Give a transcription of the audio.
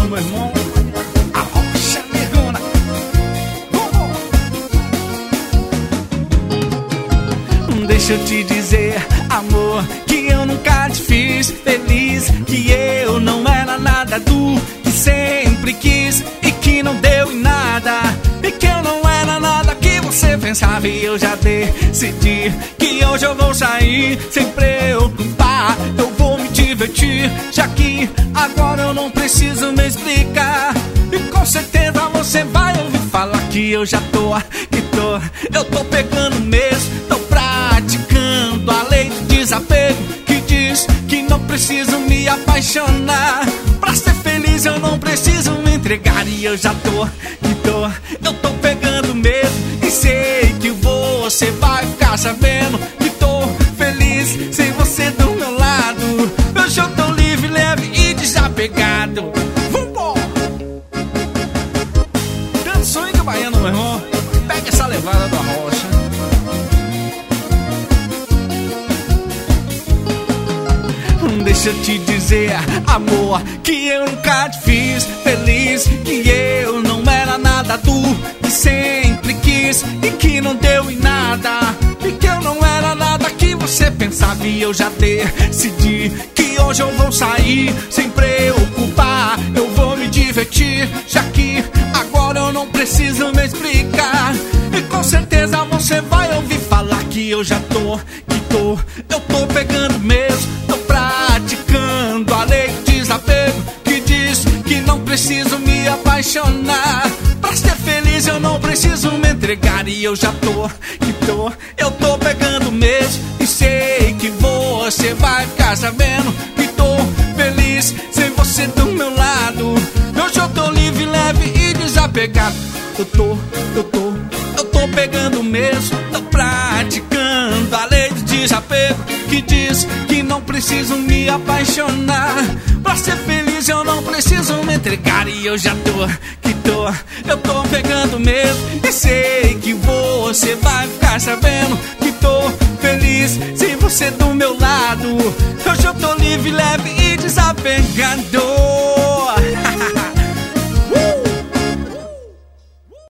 baiano, meu irmão. A rocha negona. Deixa eu te dizer, amor, que eu nunca te fiz feliz, que eu não era nada do que sempre quis e que não deu em nada, e que eu não era nada que você pensava. E eu já decidi que hoje eu vou sair sem preocupar, eu vou me divertir, já que agora eu não preciso me explicar. E com certeza você vai ouvir falar que eu já eu tô pegando mesmo, tô praticando a lei do desapego, que diz que não preciso me apaixonar. Pra ser feliz eu não preciso me entregar. E eu já eu tô pegando mesmo, e sei que você vai ficar sabendo que tô feliz sem você do meu lado. Hoje eu tô livre, leve e desapegado. Dando swing baiano, meu irmão. Pega essa levada da rocha. Deixa eu te dizer, amor, que eu nunca te fiz feliz, que eu não era nada do que sempre quis e que não deu em nada, e que eu não era nada que você pensava. E eu já decidi que hoje eu vou sair sem preocupar, eu vou me divertir, já que agora eu não preciso me explicar. E com certeza você vai ouvir falar que eu já eu tô pegando mesmo, tô praticando a lei do desapego, que diz que não preciso me apaixonar. Pra ser feliz eu não preciso me entregar. E eu já eu tô pegando mesmo, e sei que você vai ficar sabendo que tô feliz sem você do meu lado. Hoje eu tô livre, leve e desapegado. Eu tô pegando mesmo, tô praticando a lei do desapego, que diz que não preciso me apaixonar. Pra ser feliz eu não preciso me entregar. E eu já eu tô pegando mesmo, e sei que você vai ficar sabendo que tô feliz sem você do meu lado. Hoje eu tô livre, leve e desapegado.